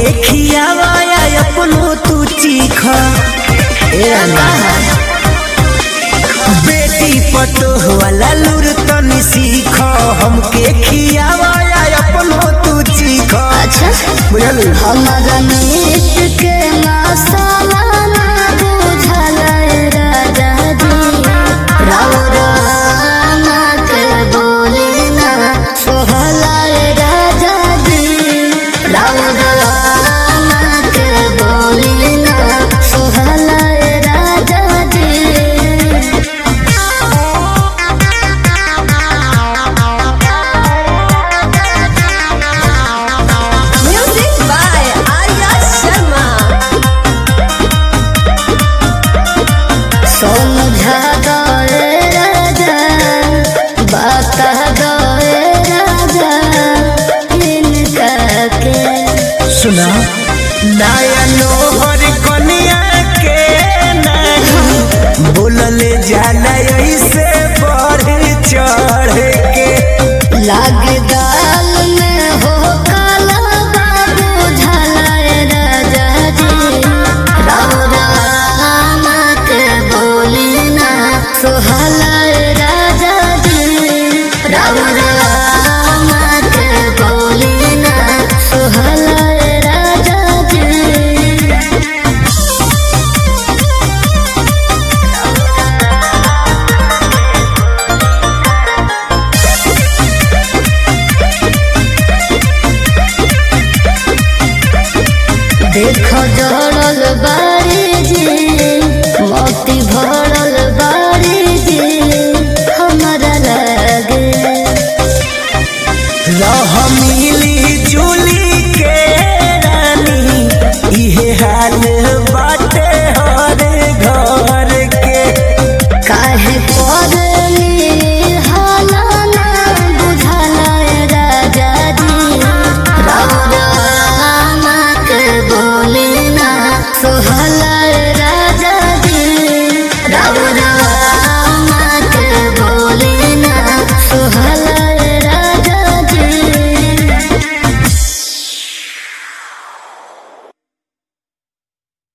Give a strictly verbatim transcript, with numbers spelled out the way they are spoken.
खियावा अपनो तू चीख बेटी पतोह वाला लूर तनी सीख हमके खियावा अपनो तू चीख। अच्छा बुझल हमारा मीट के मसाला ना बुझल राजा जी रावराना के बोले ना सोहला राजा जी रावराना के बोले ना सोहला राजा जी। Music by Arya Sharma. समझा दे राजा बता दे राजा इनका के सुना नया लोहर कनिया के नहीं बोलले जाला ऐसे बढ़ चढ़ के लागे दाल में हो काला बाबू झलाए राजा जी रावराना के बोली ना सोहलाए राजा जी रावराना के बोली ना सोहलाए राजा जी। देखो जड़ल बारी जी मोती भरल बारी जी हमारा लगे रह मिली जुली के रानी इहे हाल बाटे हर घर के काहे करली हाला ना बुझाला राजा जी रावराना के बोले ना सोहला